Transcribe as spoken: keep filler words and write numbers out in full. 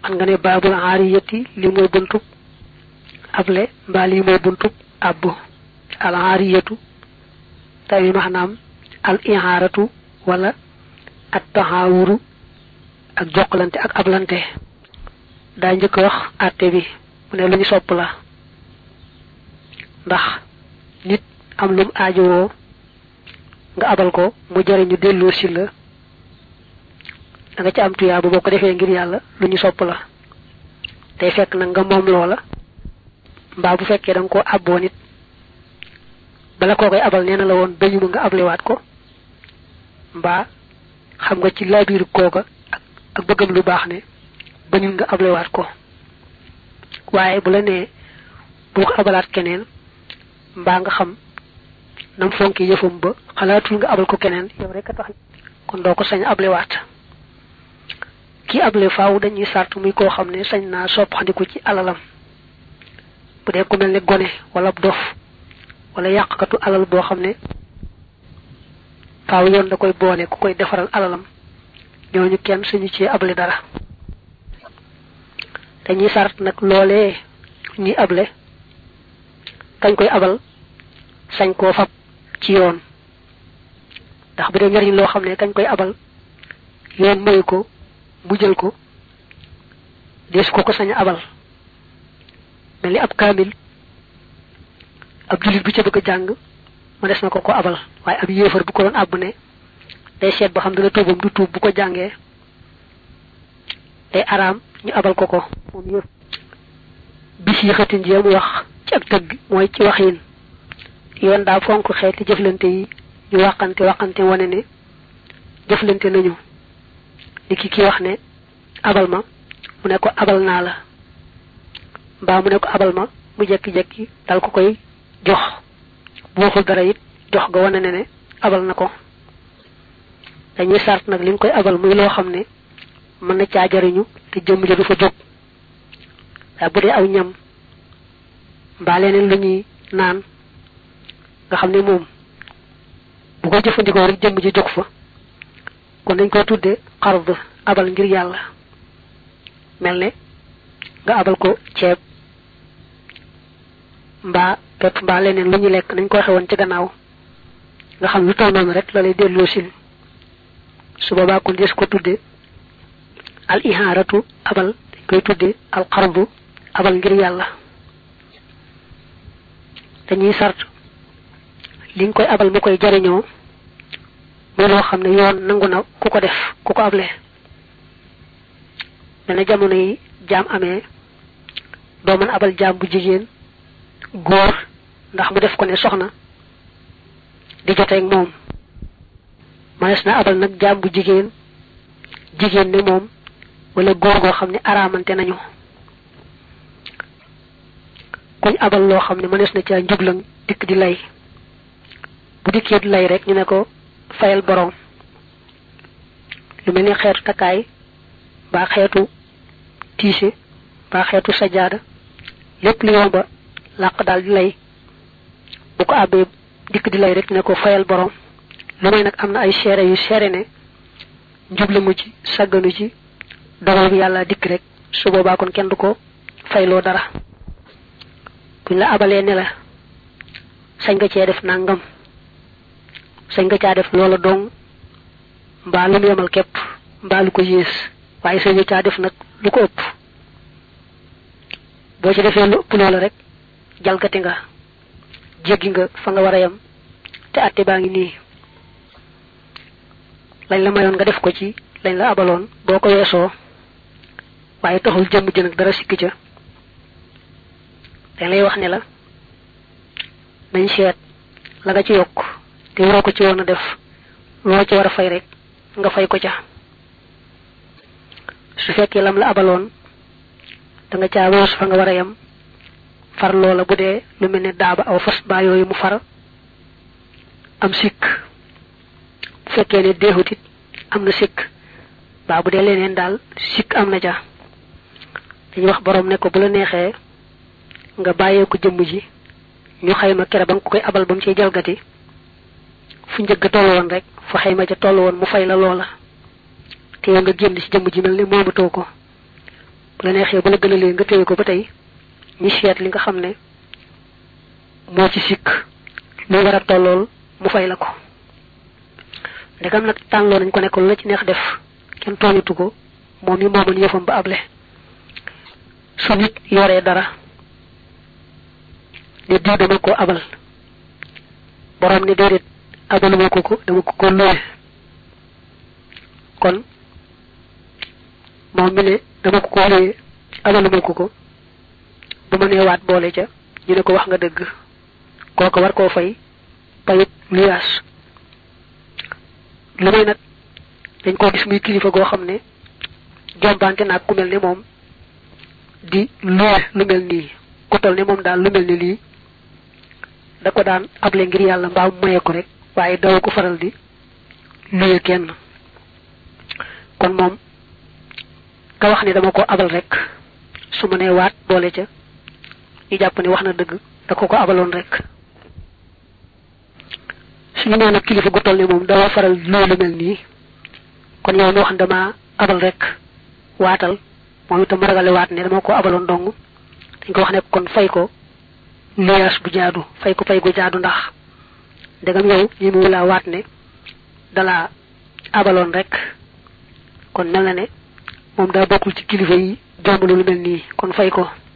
man nga ne babul ariyati li moy buntu able mbaa li moy buntu abbu al ariyatu tay mahnam al iharatu wala at tahawuru ak jokalante ak ablante da ñëk wax atté bi mu ne luñu sopp la ndax nit am lu aajo wo nga abal ko mu jariñu delo ci la da nga ci am tuya bu boko defé ngir yalla luñu sopp la tay fekk na nga mom lola mba bu fekke dang ko abbo nit bala ko koy abal neena la won dañu nga ablé wat ko mba xam nga ci labir koga ak bëggam lu baax ne bañu nga ablé wat ko waye bu la né bu ko abalat keneen mba nga xam nam fonki yefum ba xalaatul nga abal ko keneen yow rek tax kon do ko sañ ablé wat ki ablé faaw dañuy sart muy ko xamné sañ na soppandiku ci alalam bu dé ku melni goné wala dof wala yaqkatu alal bo xamné faaw yoon da koy boone ku koy defaral alalam ñooñu kenn suñu ci ablé dara dañuy sart nak lolé ñi ablé kañ koy abal sañ ko fab ci yoon ndax bu dé ñariñ lo xamné kañ koy abal yoon moy ko bu jël ko des ko ko sañ abal melni ab kamil ab julit bu ci bëgg jang ma dess nako ko abal waye ab yéfer bu ko don abné day sét ba xam dana tobam du tob bu ko jangé day aram ñu abal ko ko mom yef bi ci xatin jëm wax ci ak teug moy ci waxin yoon da fonk xéti jëflante yi ñu waxante waxante woné né jëflante nañu diki ki wax né abal ma mu né ko abal na la ba mu né ko abal ma mu jekki jekki dal ko koy jox bu waxul dara it jox ga woné né abal nako dañuy sart nak liñ koy abal muy lo xamné mën na ca jariñu te jëm ja du fa jog da bu dé aw ñam ba leneen luñuy naan nga xamné mom bu ko jëfëndiko rek jëm ji jog fa kon dañ ko tuddé xard abal ngir yalla melne nga abal ko ceeb mba pep mba leneen luñu lek nañ ko xewon ci gannaaw nga xam lu taw non rek la lay delo sil su baba ko des ko tuddé al iharatu abal koy tuddé al qardu abal ngir yalla dañuy sart liñ koy abal mu koy jariño mo lo xamne yoon nanguna ku ko def ku ko ablé dana jamono yi jam amé do man abal jam bu jigen goor ndax mu def ko ne soxna di jotté ak mom manes na abal nak jam bu jigen jigen ne mom wala goor go xamne aramante nañu kuñ abal lo xamne manes na ci njuglang dik di lay bu diké lay rek ñu ne ko fayal borom lu melni xéetu takay ba xéetu tissé ba xéetu sajada lepp li yomba laq dal di lay bu ko abé dik di lay rek ne ko fayal borom lu may nak amna ay xéré yu xéré né njublu mu ci saganu ci dogal bi yalla dik rek su boba kon kenn duko faylo dara buñ la abalé né la sañ nga ci def nangam sañ nga ca def loola dong mbaa lu yemal képp mbaa lu ko yées waaye sañ nga ca def nag lu ko ëpp boo ci defee lu ëpp loola rek jalgati nga jéggi nga fa nga war a yam te atte baa ngi nii lañ la mayoon nga def ko ci lañ la abaloon boo ko weesoo waaye taxul jëmm ji nag dara sikki ca dañ lay wax ne la nañ seet la nga ci yokk te waro ko ci wona def lo ci wara fay rek nga fay ko ca su fekkee lam la abalon da nga ca wess fa nga wara yam far loola budé lu melni daaba aw fas ba yoyu mu far am sik bu fekkee ne dehutit am na sik ba budé leneen dal sik am na ja dañu wax borom ne ko bu la nexé nga bayé ko jëm ji ñu xayma kéré bang koy abal bam ci jalgati fu ñëg tollu won rek fu xeyma ca tollu won mu fay la loola té nga genn ci jëm ji melni momu to ko bu la neexee bu la gënalee nga téye ko ba tey ñi seet li nga xam ne moo ci sikk lu war a tollool mu fay la ko ndegam nag tànloo nañ ko ne ko la ci neex def kenn tooñatu ko moom yi moomoon yëfam ba able su nit yoree dara ne diw dama ko abal borom ne déedéet abaluma ko ko dama ko ko luwe kon moom mi ne dama ko ko luwe abaluma ko ko bu ma nee waat boole ca ñu ne ko wax nga dëgg kooku war koo fay payut luyaas lu may nag dañ koo gis muy kilifa goo xam ne jombante naag ku mel ne moom di luwe lu mel nii ku tol ne moom daal lu mel ne lii da ko daan able ngir yàlla mbaa maye ko rek waaye daw ko faral di luwe kenn kon moom ka wax ne dama ko abal rek su ma nee waat boole ca ñu jàpp ne wax na dëgg da ko ko abaloon rek suñu nee nag kilifa gu toll ne moom dawa faral luwe lu mel nii kon yow mi wax dama abal rek waatal moom itam ragale waat ne dama ko abaloon dong dañ ko wax ne kon fay ko luyaas bu jaadu fay ko fay gu jaadu ndax ndegam yow ñi mu la waat ne dala abaloon rek kon mel na ne moom daa bokkul ci kilifa yi jombalu lu mel nii kon fay ko